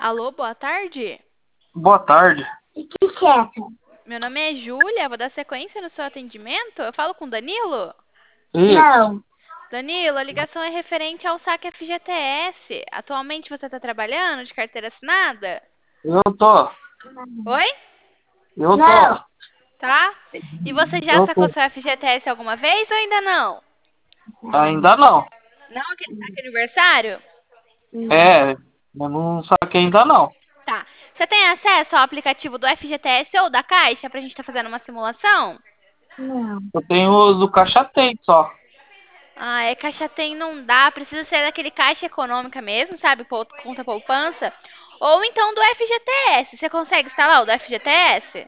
Alô, boa tarde. Boa tarde. E que quieta. Meu nome é Júlia, vou dar sequência no seu atendimento. Eu falo com Danilo? Isso. Não. Danilo, a ligação é referente ao saque FGTS. Atualmente você está trabalhando de carteira assinada? Eu tô. Oi? Eu Não. tô. Tá? E você já Eu sacou tô. seu FGTS alguma vez ou ainda não? Ainda não. Não aquele saque aniversário? É, eu não saquei ainda não. Tá. Você tem acesso ao aplicativo do FGTS ou da Caixa pra gente estar fazendo uma simulação? Não. Eu tenho o do Caixa Tem só. Ah, é Caixa Tem não dá, precisa ser daquele Caixa Econômica mesmo, sabe? Conta poupança. Ou então do FGTS. Você consegue instalar o do FGTS?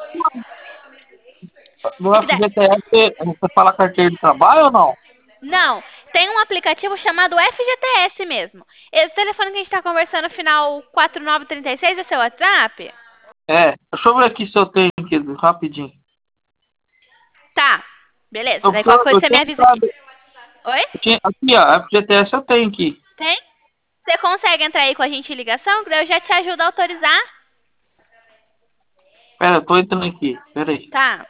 No Tem que dar... FGTS, você fala carteira de trabalho ou não? Não, tem um aplicativo chamado FGTS mesmo. Esse telefone que a gente está conversando, final 4936, é seu WhatsApp? É. Deixa eu ver aqui se eu tenho aqui, rapidinho. Tá, beleza. Eu, Daí qualquer coisa eu você me tinha avisa aqui. entrado. Oi? Aqui, ó, FGTS eu tenho aqui. Tem? Você consegue entrar aí com a gente em ligação? Que daí eu já te ajudo a autorizar? Pera, eu tô entrando aqui. Pera aí. Tá.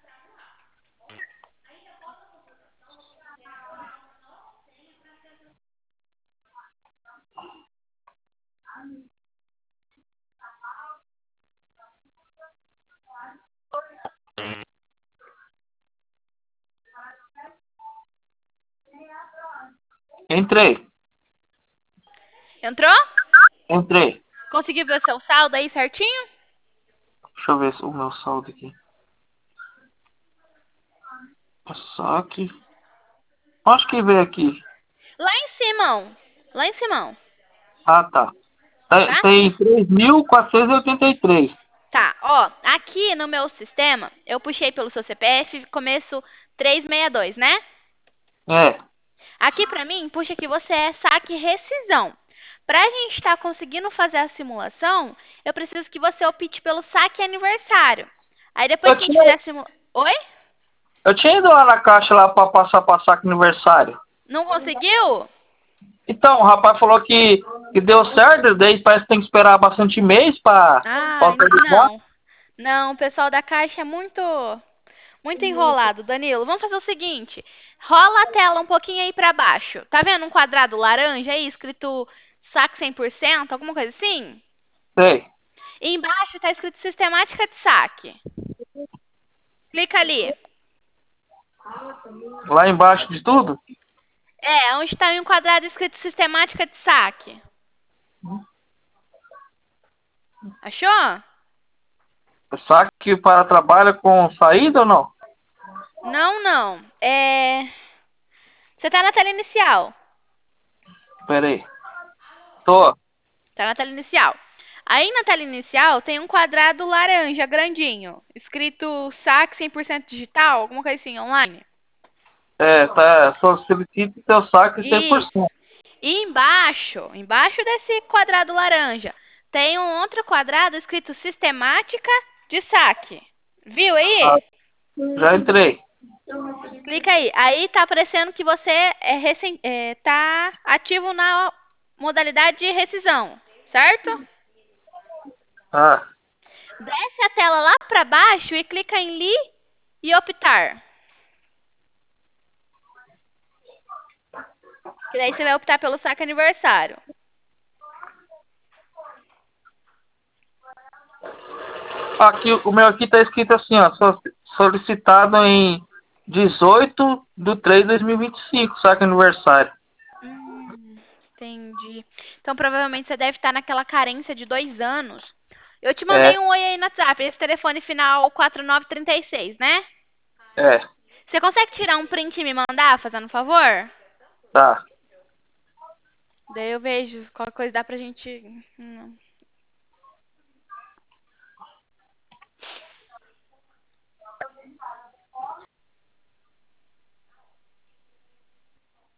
Entrei. Entrou? Entrei. Conseguiu ver o seu saldo aí certinho? Deixa eu ver o meu saldo aqui. Saque. Acho que veio aqui. Lá em cima, ó. Lá em cima, ó. Ah, tá. Tá? Tem 3.483. Tá, ó. Aqui no meu sistema, eu puxei pelo seu CPF, começo 362, né? É. Aqui pra mim, puxa que você é saque rescisão. Pra gente estar conseguindo fazer a simulação, eu preciso que você opte pelo saque aniversário. Aí depois Eu que a gente tinha, fizer a simulação... Oi? eu tinha ido lá na caixa lá pra passar pra saque aniversário. Não conseguiu? Então, o rapaz falou que deu certo, daí parece que tem que esperar bastante mês pra Ai, autorizar. não. Não, o pessoal da Caixa é muito enrolado, Danilo. Vamos fazer o seguinte. Rola a tela um pouquinho aí pra baixo. Tá vendo um quadrado laranja aí, escrito saque 100%, alguma coisa assim? Sei. E embaixo tá escrito sistemática de saque. Clica ali. Lá embaixo de tudo? É, onde tá um quadrado escrito sistemática de saque. Achou? Saque para trabalho com saída ou não? Não, não. Você tá na tela inicial. Pera aí. Tô. Tá na tela inicial. Aí na tela inicial tem um quadrado laranja grandinho, escrito saque 100% digital, alguma coisa assim, online. É, tá. Solicite seu saque Isso. 100%. E embaixo desse quadrado laranja, tem um outro quadrado escrito sistemática de saque. Viu Ah, aí? já entrei. Clica aí. Aí tá aparecendo que você tá ativo na modalidade de rescisão, certo? Ah, Desce a tela lá para baixo e clica em Li e optar. Que daí você vai optar pelo saque aniversário. aqui, o meu aqui tá escrito assim, ó. Solicitado em 18/3/2025, saque aniversário. Entendi. Então provavelmente você deve estar naquela carência de 2 anos. Eu te É, mandei um oi aí no WhatsApp, esse telefone final 4936, né? é, Você consegue tirar um print e me mandar, fazendo um favor? tá. Daí eu vejo, qualquer coisa dá pra gente...